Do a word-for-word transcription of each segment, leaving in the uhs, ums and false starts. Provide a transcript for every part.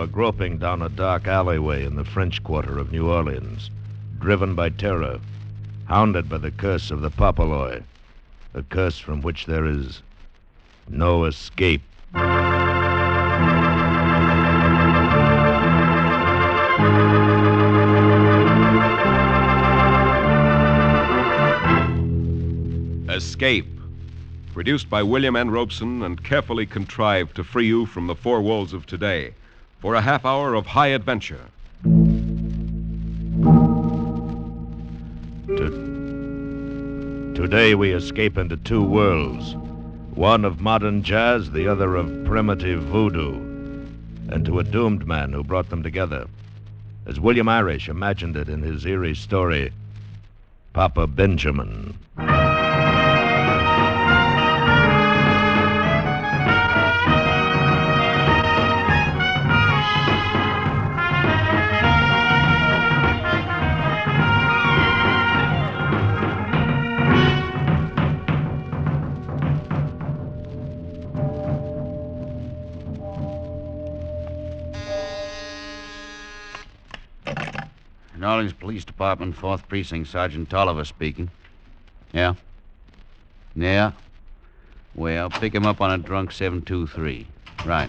are groping down a dark alleyway in the French Quarter of New Orleans, driven by terror, hounded by the curse of the Papaloi, a curse from which there is no escape. Escape, produced by William N. Robeson and carefully contrived to free you from the four walls of today for a half hour of high adventure. To- Today we escape into two worlds, one of modern jazz, the other of primitive voodoo, and to a doomed man who brought them together, as William Irish imagined it in his eerie story, Papa Benjamin. New Orleans Police Department, fourth Precinct, Sergeant Tolliver speaking. Yeah? Yeah? Well, pick him up on a drunk seven two three. Right.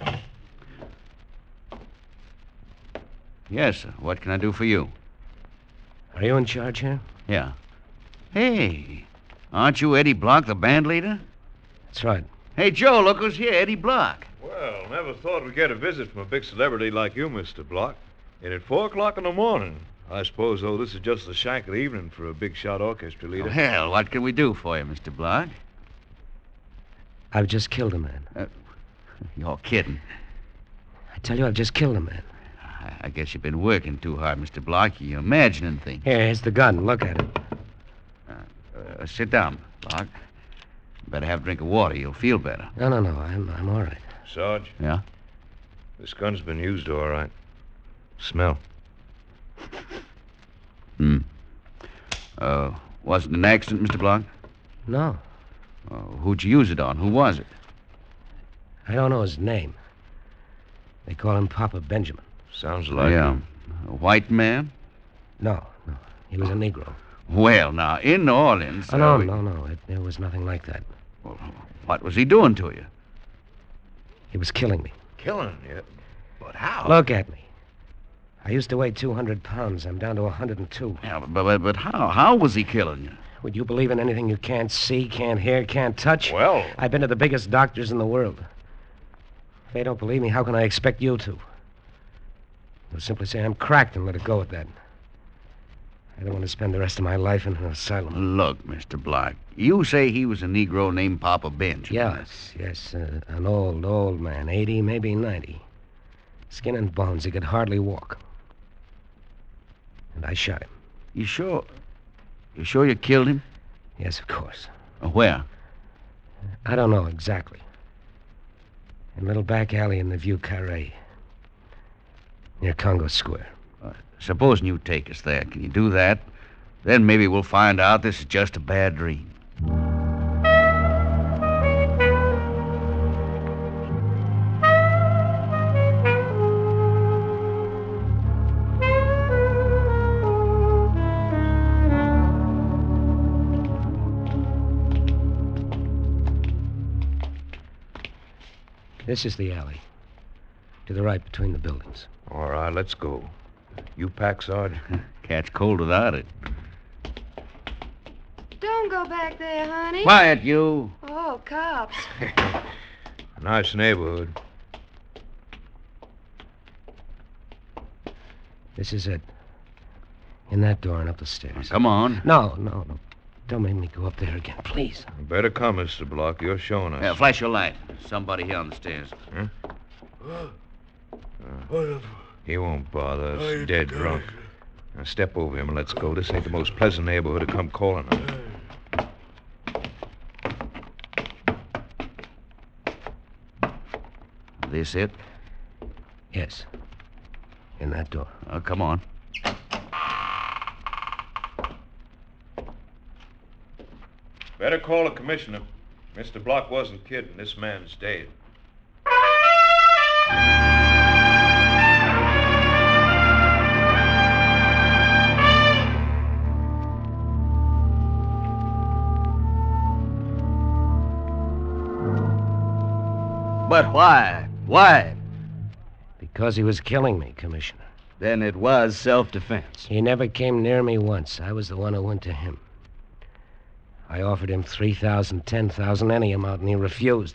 Yes, sir. What can I do for you? Are you in charge here? Yeah. Hey, aren't you Eddie Block, the band leader? That's right. Hey, Joe, look who's here, Eddie Block. Well, never thought we'd get a visit from a big celebrity like you, Mister Block. And at four o'clock in the morning. I suppose, though, this is just the shank of the evening for a big shot orchestra leader. Oh, hell, what can we do for you, Mister Block? I've just killed a man. Uh, you're kidding. I tell you, I've just killed a man. I, I guess you've been working too hard, Mister Block. You're imagining things. Here, here's the gun. Look at it. Uh, uh, sit down, Block. You better have a drink of water. You'll feel better. No, no, no. I'm, I'm all right. Sarge? Yeah? This gun's been used all right. Smell. Hmm. Uh, was it an accident, Mister Block? No. Uh, who'd you use it on? Who was it? I don't know his name. They call him Papa Benjamin. Sounds like yeah. him. A white man? No, no. He was a Negro. Well, now, in New Orleans... Oh, no, uh, we- no, no. It, there was nothing like that. Well, what was he doing to you? He was killing me. Killing you? But how? Look at me. I used to weigh two hundred pounds. I'm down to one hundred two. Yeah, but, but, but how? How was he killing you? Would you believe in anything you can't see, can't hear, can't touch? Well... I've been to the biggest doctors in the world. If they don't believe me, how can I expect you to? They'll simply say I'm cracked and let it go at that. I don't want to spend the rest of my life in an asylum. Look, Mister Block, you say he was a Negro named Papa Benjamin. Yes, yes. Uh, an old, old man. eighty, maybe ninety. Skin and bones. He could hardly walk. And I shot him. You sure? You sure you killed him? Yes, of course. Uh, Where? I don't know exactly. In a little back alley in the Vieux Carré. Near Congo Square. Uh, supposing you take us there. Can you do that? Then maybe we'll find out this is just a bad dream. This is the alley. To the right between the buildings. All right, let's go. You pack, Sarge? Catch cold without it. Don't go back there, honey. Quiet, you. Oh, cops. Nice neighborhood. This is it. In that door and up the stairs. Come on. No, no, no. Don't make me go up there again, please. Better come, Mister Block. You're showing us. Yeah, flash your light. Somebody here on the stairs. Uh, he won't bother us. Dead drunk. Now step over him and let's go. This ain't the most pleasant neighborhood to come calling on. This it? Yes. In that door. Oh, come on. Better call the commissioner. Mister Block wasn't kidding. This man's dead. But why? Why? Because he was killing me, Commissioner. Then it was self-defense. He never came near me once. I was the one who went to him. I offered him three thousand, ten thousand, any amount, and he refused.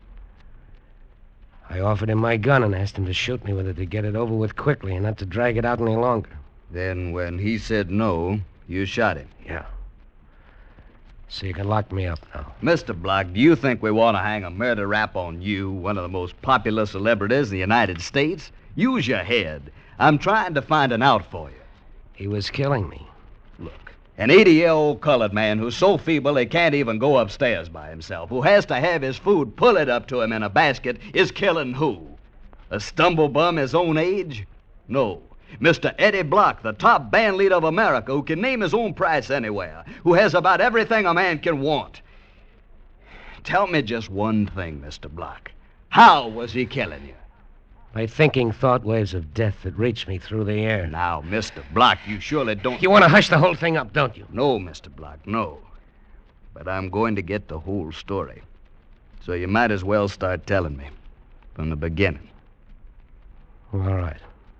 I offered him my gun and asked him to shoot me with it to get it over with quickly and not to drag it out any longer. Then when he said no, you shot him. Yeah. So you can lock me up now. Mister Block, do you think we want to hang a murder rap on you, one of the most popular celebrities in the United States? Use your head. I'm trying to find an out for you. He was killing me. Look, an eighty-year-old colored man who's so feeble he can't even go upstairs by himself, who has to have his food pulled up to him in a basket, is killing who? A stumblebum his own age? No. Mister Eddie Block, the top band leader of America, who can name his own price anywhere, who has about everything a man can want. Tell me just one thing, Mister Block. How was he killing you? By thinking thought waves of death that reached me through the air. Now, Mister Block, you surely don't... You want to hush the whole thing up, don't you? No, Mister Block, no. But I'm going to get the whole story. So you might as well start telling me from the beginning. All right.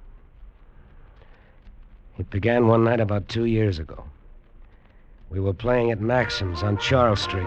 It began one night about two years ago. We were playing at Maxim's on Charles Street.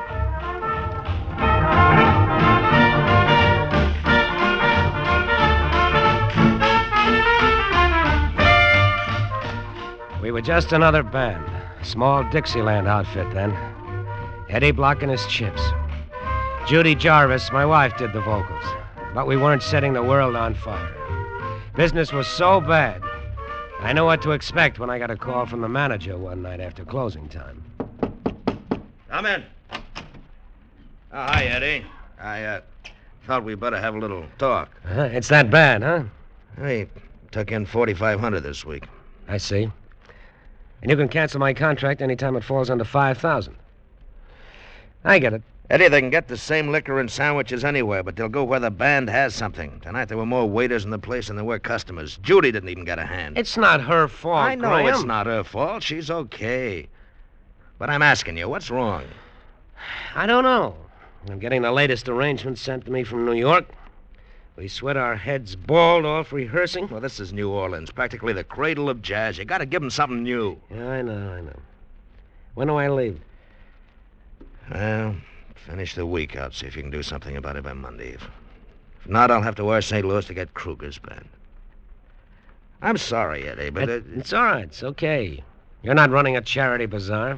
We were just another band. Small Dixieland outfit then. Eddie Block and his Chips. Judy Jarvis, my wife, did the vocals. But we weren't setting the world on fire. Business was so bad, I knew what to expect when I got a call from the manager one night after closing time. Come in. Oh, hi, Eddie. I, uh, thought we better have a little talk. Uh-huh. It's that bad, huh? We took in forty-five hundred this week. I see. And you can cancel my contract anytime it falls under five thousand. I get it. Eddie, they can get the same liquor and sandwiches anywhere, but they'll go where the band has something. Tonight there were more waiters in the place than there were customers. Judy didn't even get a hand. It's not her fault, I know Graham. it's not her fault. She's okay. But I'm asking you, what's wrong? I don't know. I'm getting the latest arrangements sent to me from New York. We sweat our heads bald off rehearsing. Well, this is New Orleans, practically the cradle of jazz. You gotta give them something new. Yeah, I know, I know. When do I leave? Well, finish the week out, see if you can do something about it by Monday. If, if not, I'll have to wire Saint Louis to get Kruger's band. I'm sorry, Eddie, but... It, Uh, it's all right. It's okay. You're not running a charity bazaar.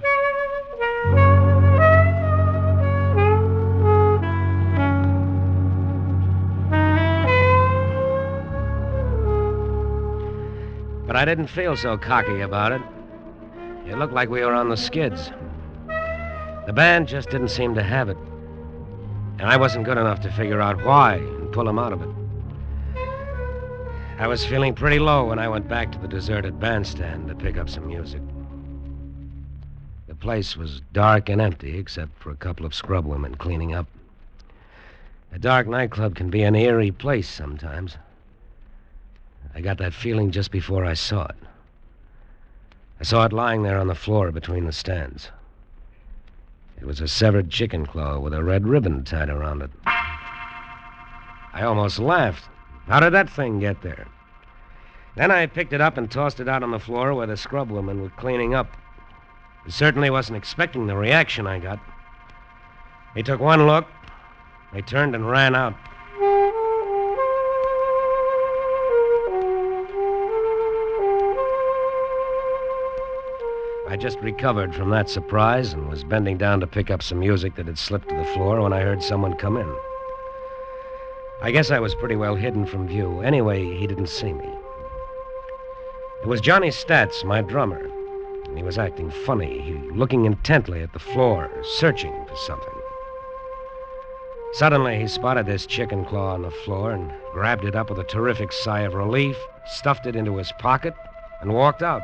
But I didn't feel so cocky about it. It looked like we were on the skids. The band just didn't seem to have it. And I wasn't good enough to figure out why and pull them out of it. I was feeling pretty low when I went back to the deserted bandstand to pick up some music. The place was dark and empty, except for a couple of scrub women cleaning up. A dark nightclub can be an eerie place sometimes. I got that feeling just before I saw it. I saw it lying there on the floor between the stands. It was a severed chicken claw with a red ribbon tied around it. I almost laughed. How did that thing get there? Then I picked it up and tossed it out on the floor where the scrub women were cleaning up. I certainly wasn't expecting the reaction I got. They took one look. They turned and ran out. I just recovered from that surprise and was bending down to pick up some music that had slipped to the floor when I heard someone come in. I guess I was pretty well hidden from view. Anyway, he didn't see me. It was Johnny Stats, my drummer, and he was acting funny, he, looking intently at the floor, searching for something. Suddenly, he spotted this chicken claw on the floor and grabbed it up with a terrific sigh of relief, stuffed it into his pocket, and walked out.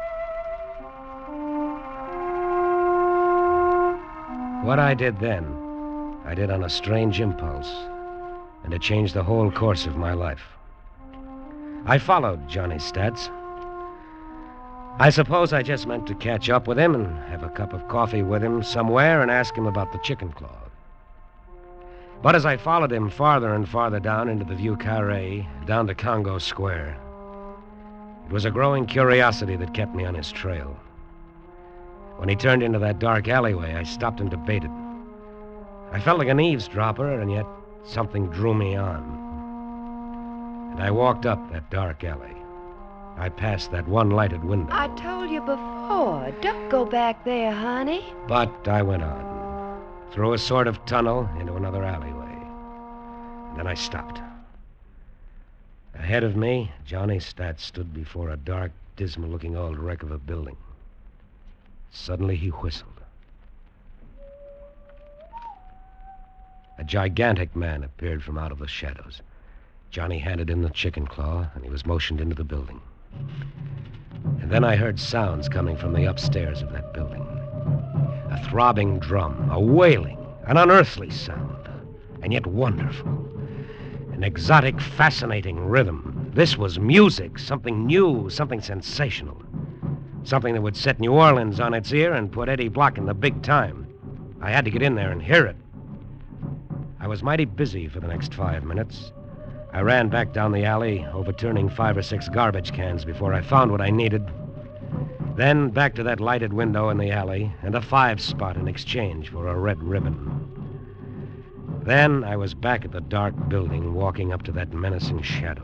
What I did then, I did on a strange impulse, and it changed the whole course of my life. I followed Johnny Stats. I suppose I just meant to catch up with him and have a cup of coffee with him somewhere and ask him about the chicken claw. But as I followed him farther and farther down into the Vieux Carré, down to Congo Square, it was a growing curiosity that kept me on his trail. When he turned into that dark alleyway, I stopped and debated. I felt like an eavesdropper, and yet something drew me on. And I walked up that dark alley. I passed that one lighted window. I told you before, don't go back there, honey. But I went on, through a sort of tunnel into another alleyway. And then I stopped. Ahead of me, Johnny Stat stood before a dark, dismal-looking old wreck of a building. Suddenly he whistled. A gigantic man appeared from out of the shadows. Johnny handed him the chicken claw, and he was motioned into the building. And then I heard sounds coming from the upstairs of that building. A throbbing drum, a wailing, an unearthly sound, and yet wonderful. An exotic, fascinating rhythm. This was music, something new, something sensational. Something that would set New Orleans on its ear and put Eddie Block in the big time. I had to get in there and hear it. I was mighty busy for the next five minutes. I ran back down the alley, overturning five or six garbage cans before I found what I needed. Then back to that lighted window in the alley and a five spot in exchange for a red ribbon. Then I was back at the dark building, walking up to that menacing shadow.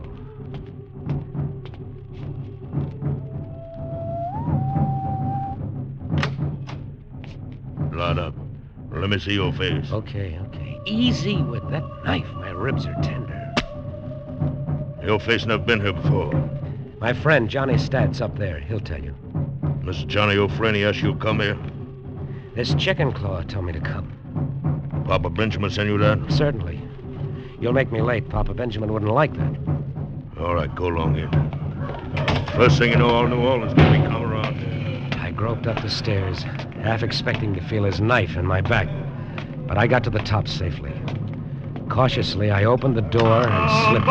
Load up. Let me see your face. Okay, okay. Easy with that knife. My ribs are tender. Your face never been here before. My friend, Johnny Stat's up there. He'll tell you. Mister Johnny, your friend, he asked you to come here? This chicken claw told me to come. Papa Benjamin sent you that? Certainly. You'll make me late. Papa Benjamin wouldn't like that. All right, go along here. First thing you know, all New Orleans is going to be coming around here. I groped up the stairs, half expecting to feel his knife in my back. But I got to the top safely. Cautiously, I opened the door and slipped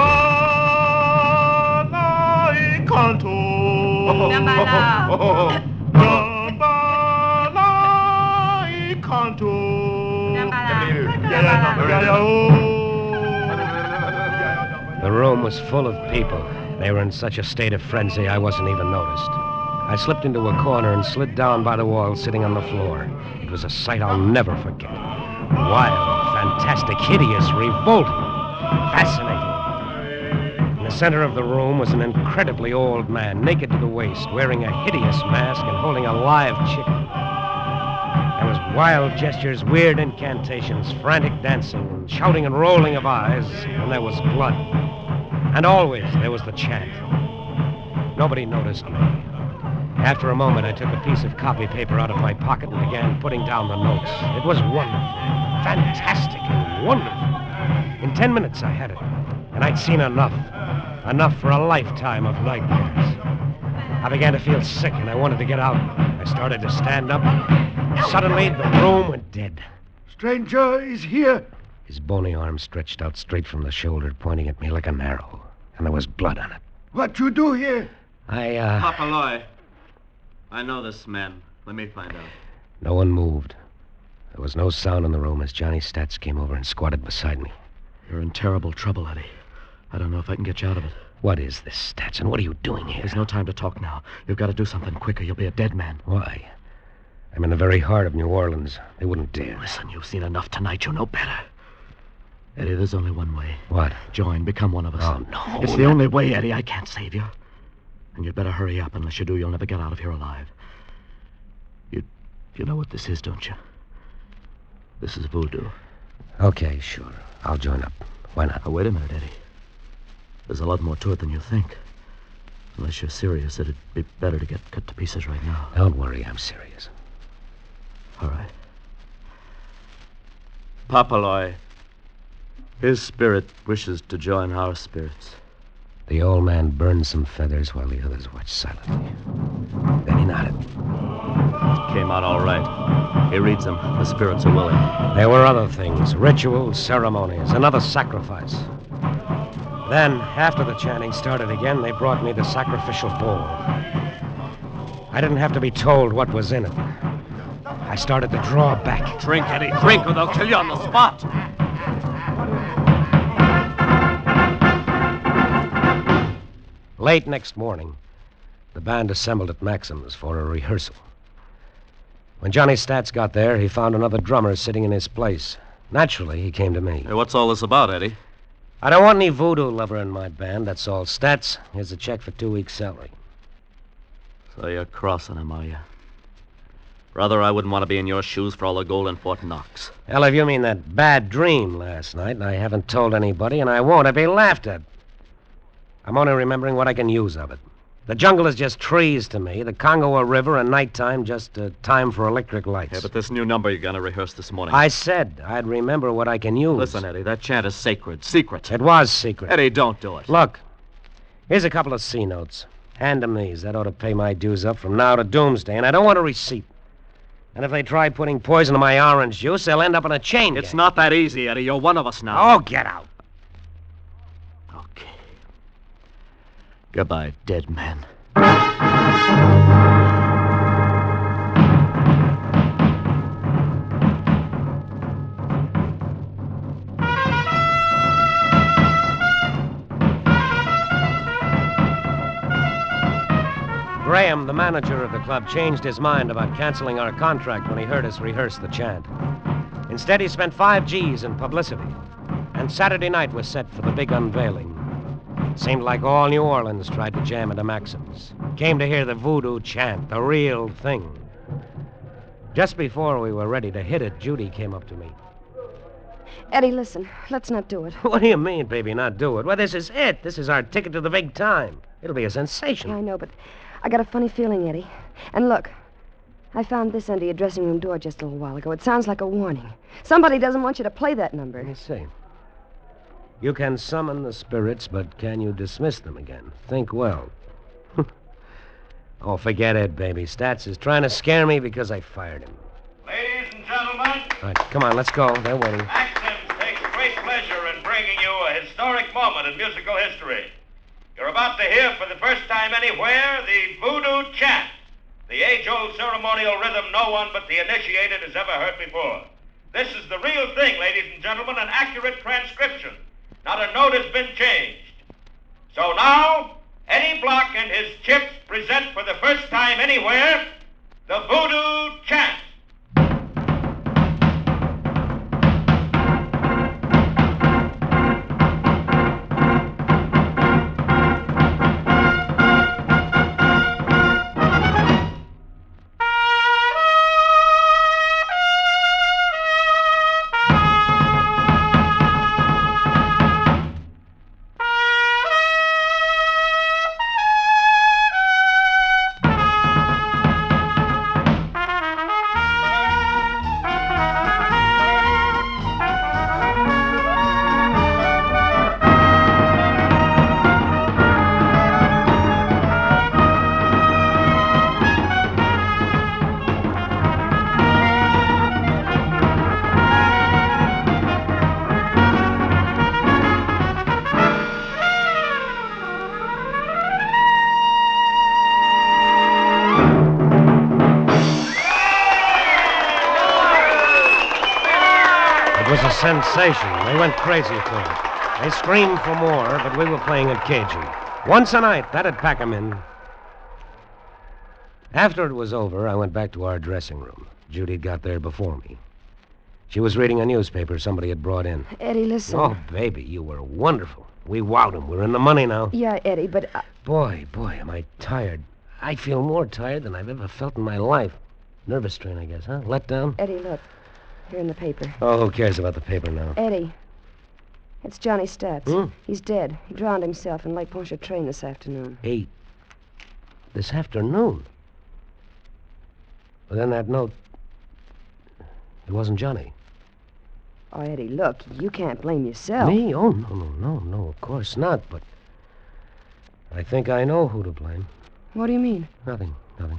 in. The room was full of people. They were in such a state of frenzy I wasn't even noticed. I slipped into a corner and slid down by the wall, sitting on the floor. It was a sight I'll never forget. Wild, fantastic, hideous, revolting, fascinating. In the center of the room was an incredibly old man, naked to the waist, wearing a hideous mask and holding a live chicken. There was wild gestures, weird incantations, frantic dancing, shouting and rolling of eyes, and there was blood. And always there was the chant. Nobody noticed me. After a moment, I took a piece of copy paper out of my pocket and began putting down the notes. It was wonderful, fantastic, and wonderful. In ten minutes, I had it, and I'd seen enough. Enough for a lifetime of nightmares. I began to feel sick, and I wanted to get out. I started to stand up. Suddenly, the room went dead. Stranger is here. His bony arm stretched out straight from the shoulder, pointing at me like an arrow, and there was blood on it. What you do here? I, uh... Papa Loy. I know this man. Let me find out. No one moved. There was no sound in the room as Johnny Stats came over and squatted beside me. You're in terrible trouble, Eddie. I don't know if I can get you out of it. What is this, Stats, and what are you doing here? There's no time to talk now. You've got to do something quicker. You'll be a dead man. Why? I'm in the very heart of New Orleans. They wouldn't dare. Listen, you've seen enough tonight. You know better. Eddie, there's only one way. What? Join. Become one of us. Oh, no. It's the only way, Eddie. I can't save you. And you'd better hurry up. Unless you do, you'll never get out of here alive. You, you know what this is, don't you? This is voodoo. Okay, sure. I'll join up. Why not? Oh, wait a minute, Eddie. There's a lot more to it than you think. Unless you're serious, it'd be better to get cut to pieces right now. Don't worry, I'm serious. All right. Papa Loy. His spirit wishes to join our spirits. The old man burned some feathers while the others watched silently. Then he nodded. Came out all right. He reads them. The spirits are willing. There were other things, rituals, ceremonies, another sacrifice. Then, after the chanting started again, they brought me the sacrificial bowl. I didn't have to be told what was in it. I started to draw back. Drink, Eddie, drink, or they'll kill you on the spot. Late next morning, the band assembled at Maxim's for a rehearsal. When Johnny Stats got there, he found another drummer sitting in his place. Naturally, he came to me. Hey, what's all this about, Eddie? I don't want any voodoo lover in my band, that's all. Stats, here's a check for two weeks' salary. So you're crossing him, are you? Brother, I wouldn't want to be in your shoes for all the gold in Fort Knox. Hell, if you mean that bad dream last night, and I haven't told anybody, and I won't, I'd be laughed at. I'm only remembering what I can use of it. The jungle is just trees to me. The Congo a river, and nighttime just a time for electric lights. Yeah, but this new number you're going to rehearse this morning. I said I'd remember what I can use. Listen, Eddie, that chant is sacred. Secret. It was secret. Eddie, don't do it. Look, here's a couple of C notes. Hand them these. That ought to pay my dues up from now to doomsday, and I don't want a receipt. And if they try putting poison in my orange juice, they'll end up in a chain It's gang. not that easy, Eddie. You're one of us now. Oh, get out. Okay. Goodbye, dead man. Graham, the manager of the club, changed his mind about canceling our contract when he heard us rehearse the chant. Instead, he spent five G's in publicity. And Saturday night was set for the big unveiling. It seemed like all New Orleans tried to jam into Maxim's. Came to hear the voodoo chant, the real thing. Just before we were ready to hit it, Judy came up to me. Eddie, listen. Let's not do it. What do you mean, baby, not do it? Well, this is it. This is our ticket to the big time. It'll be a sensation. I know, but I got a funny feeling, Eddie. And look, I found this under your dressing room door just a little while ago. It sounds like a warning. Somebody doesn't want you to play that number. Let me see. You can summon the spirits, but can you dismiss them again? Think well. Oh, forget it, baby. Stats is trying to scare me because I fired him. Ladies and gentlemen, All right, come on, let's go. They're waiting. Maxims takes great pleasure in bringing you a historic moment in musical history. You're about to hear for the first time anywhere the voodoo chant, the age-old ceremonial rhythm no one but the initiated has ever heard before. This is the real thing, ladies and gentlemen, an accurate transcription. Not a note has been changed. So now, Eddie Block and his Chips present for the first time anywhere the voodoo chant. It was a sensation. They went crazy for it. They screamed for more, but we were playing it cagey. Once a night, that'd pack 'em in. After it was over, I went back to our dressing room. Judy got there before me. She was reading a newspaper somebody had brought in. Eddie, listen. Oh, baby, you were wonderful. We wowed 'em. We're in the money now. Yeah, Eddie, but... I... Boy, boy, am I tired. I feel more tired than I've ever felt in my life. Nervous strain, I guess, huh? Let down? Eddie, look. Here in the paper. Oh, who cares about the paper now? Eddie. It's Johnny Stats. Hmm? He's dead. He drowned himself in Lake Pontchartrain this afternoon. Hey, this afternoon? Well, then that note... It wasn't Johnny. Oh, Eddie, look. You can't blame yourself. Me? Oh, no, no, no, no, of course not, but... I think I know who to blame. What do you mean? Nothing, nothing.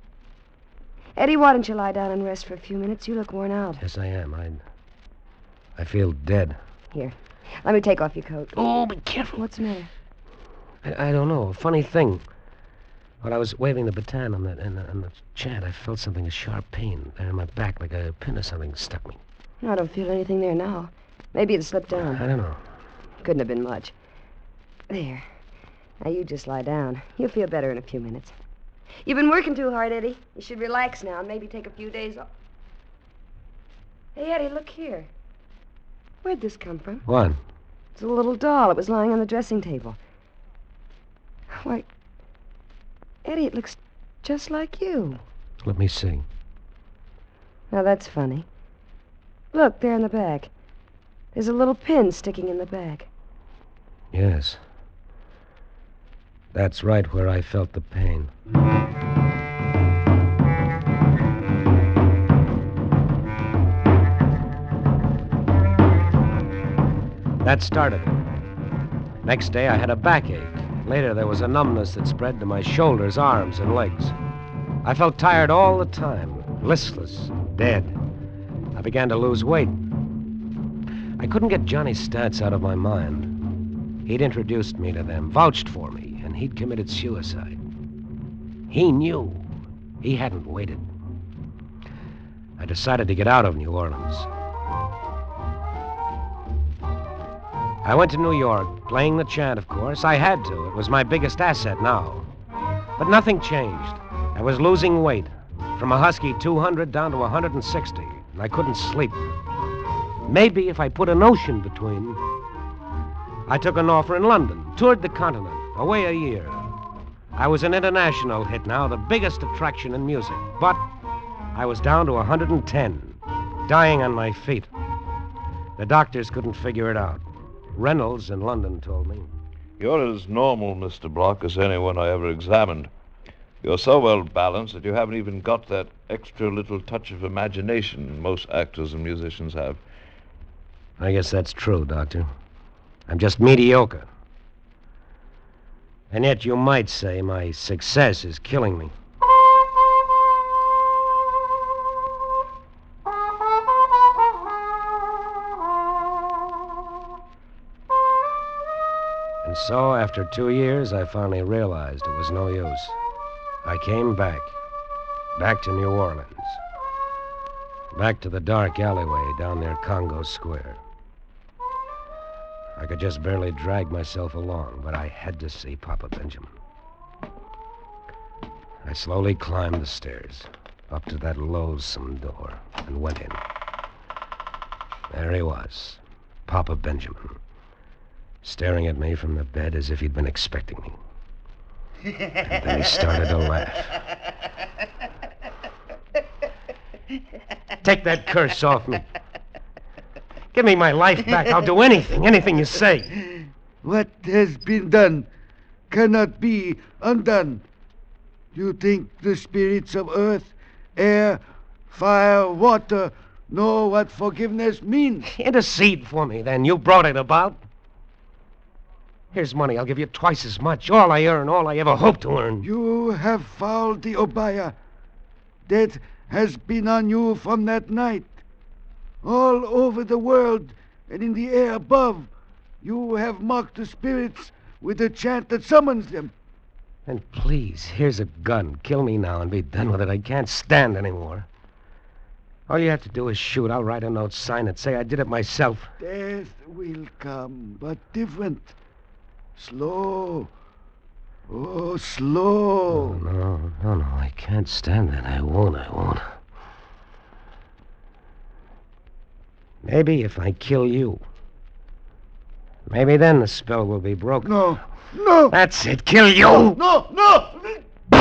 Eddie, why don't you lie down and rest for a few minutes? You look worn out. Yes, I am. I... I feel dead. Here. Let me take off your coat. Oh, be careful. What's the matter? I, I don't know. A funny thing. While I was waving the baton on the, on, the, on the chant, I felt something, a sharp pain there in my back, like a pin or something stuck me. I don't feel anything there now. Maybe it slipped down. I don't know. Couldn't have been much. There. Now, you just lie down. You'll feel better in a few minutes. You've been working too hard, Eddie. You should relax now and maybe take a few days off. Hey, Eddie, look here. Where'd this come from? What? It's a little doll. It was lying on the dressing table. Why, Eddie, it looks just like you. Let me see. Now, that's funny. Look, there in the back. There's a little pin sticking in the back. Yes. That's right where I felt the pain. That started it. Next day, I had a backache. Later, there was a numbness that spread to my shoulders, arms, and legs. I felt tired all the time, listless, dead. I began to lose weight. I couldn't get Johnny's stats out of my mind. He'd introduced me to them, vouched for me, and he'd committed suicide. He knew. He hadn't waited. I decided to get out of New Orleans. I went to New York, playing the chant, of course. I had to. It was my biggest asset now. But nothing changed. I was losing weight, from a husky two hundred down to one hundred sixty, and I couldn't sleep. Maybe if I put an ocean between. I took an offer in London, toured the continent, away a year. I was an international hit now, the biggest attraction in music. But I was down to one hundred ten, dying on my feet. The doctors couldn't figure it out. Reynolds in London told me. You're as normal, Mister Block, as anyone I ever examined. You're so well balanced that you haven't even got that extra little touch of imagination most actors and musicians have. I guess that's true, Doctor. I'm just mediocre. And yet you might say my success is killing me. And so, after two years, I finally realized it was no use. I came back. Back to New Orleans. Back to the dark alleyway down near Congo Square. I could just barely drag myself along, but I had to see Papa Benjamin. I slowly climbed the stairs, up to that loathsome door, and went in. There he was, Papa Benjamin, staring at me from the bed as if he'd been expecting me. And then he started to laugh. Take that curse off me. Give me my life back. I'll do anything, anything you say. What has been done cannot be undone. You think the spirits of earth, air, fire, water know what forgiveness means? Intercede for me, then. You brought it about. Here's money. I'll give you twice as much. All I earn, all I ever hope to earn. You have fouled the Obaya. Death has been on you from that night. All over the world and in the air above, you have mocked the spirits with a chant that summons them. And please, here's a gun. Kill me now and be done with it. I can't stand anymore. All you have to do is shoot. I'll write a note, sign it, say I did it myself. Death will come, but different. Slow. Oh, slow. Oh, no, no, no. I can't stand that. I won't, I won't. Maybe if I kill you. Maybe then the spell will be broken. No, no. That's it. Kill you. No, no, no.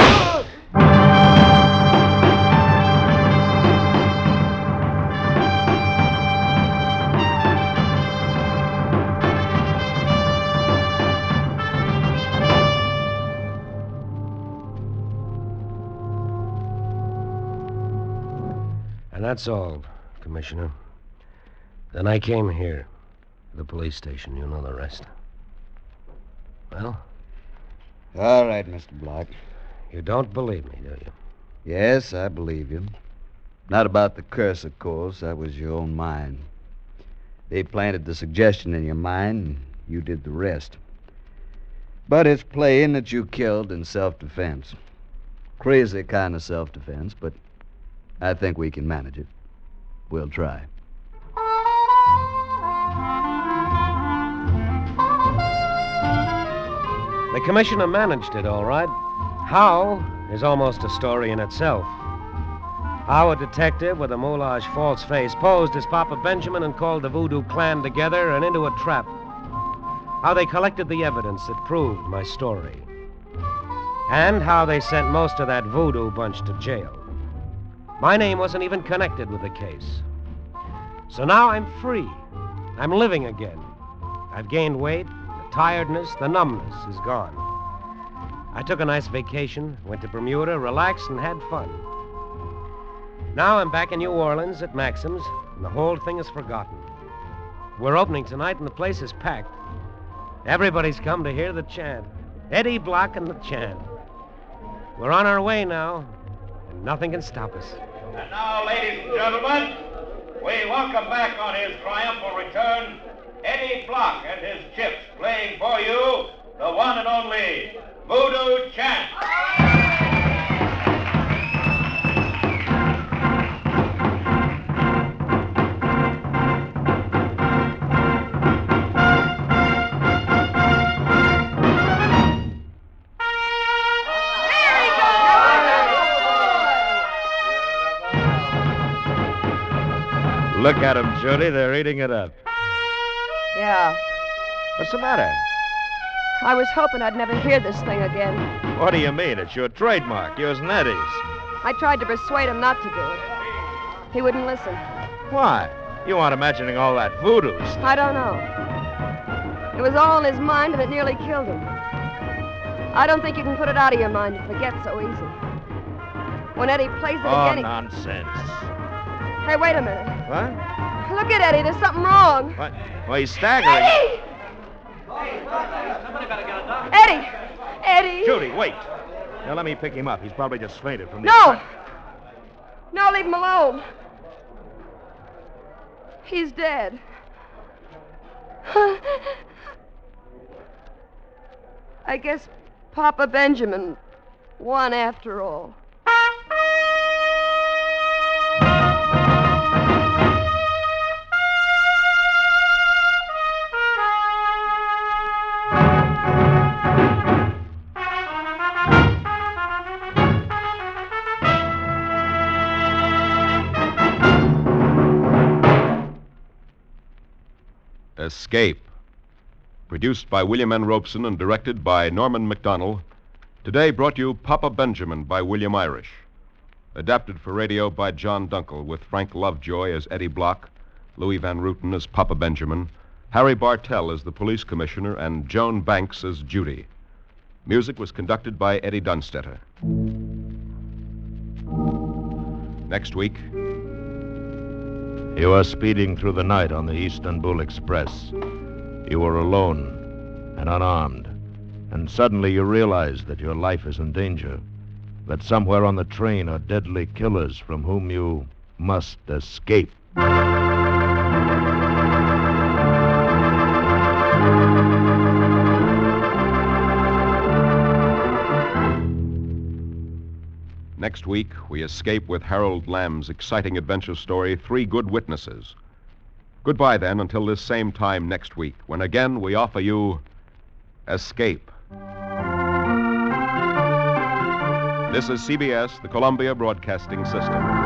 And that's all, Commissioner. Then I came here, the police station. You know the rest. Well? All right, Mister Block. You don't believe me, do you? Yes, I believe you. Not about the curse, of course. That was your own mind. They planted the suggestion in your mind, and you did the rest. But it's plain that you killed in self-defense. Crazy kind of self-defense, but I think we can manage it. We'll try. The commissioner managed it, all right. How is almost a story in itself. How a detective with a moulage false face posed as Papa Benjamin and called the Voodoo clan together and into a trap. How they collected the evidence that proved my story. And how they sent most of that Voodoo bunch to jail. My name wasn't even connected with the case. So now I'm free. I'm living again. I've gained weight. The tiredness, the numbness is gone. I took a nice vacation, went to Bermuda, relaxed, and had fun. Now I'm back in New Orleans at Maxim's, and the whole thing is forgotten. We're opening tonight, and the place is packed. Everybody's come to hear the chant. Eddie Block and the chant. We're on our way now, and nothing can stop us. And now, ladies and gentlemen, we welcome back on his triumphal return Eddie Block and his chips, playing for you the one and only Voodoo Chant. Look at them, Judy. They're eating it up. Yeah. What's the matter? I was hoping I'd never hear this thing again. What do you mean? It's your trademark. Yours and Eddie's. I tried to persuade him not to do it. He wouldn't listen. Why? You aren't imagining all that voodoo stuff. I don't know. It was all in his mind, and it nearly killed him. I don't think you can put it out of your mind and forget so easy. When Eddie plays it Oh, again... he- nonsense. Hey, wait a minute. What? Look at Eddie. There's something wrong. What? Well, he's staggering. Eddie! Eddie! Eddie! Judy, wait. Now, let me pick him up. He's probably just fainted from the... No! No, leave him alone. He's dead. I guess Papa Benjamin won after all. Escape. Produced by William N. Robeson and directed by Norman Macdonnell. Today brought you Papa Benjamin by William Irish. Adapted for radio by John Dunkel with Frank Lovejoy as Eddie Block, Louis Van Ruten as Papa Benjamin, Harry Bartell as the police commissioner, and Joan Banks as Judy. Music was conducted by Eddie Dunstetter. Next week... You are speeding through the night on the Istanbul Express. You are alone and unarmed. And suddenly you realize that your life is in danger. That somewhere on the train are deadly killers from whom you must escape. Next week, we escape with Harold Lamb's exciting adventure story, Three Good Witnesses. Goodbye, then, until this same time next week, when again we offer you Escape. This is C B S, the Columbia Broadcasting System.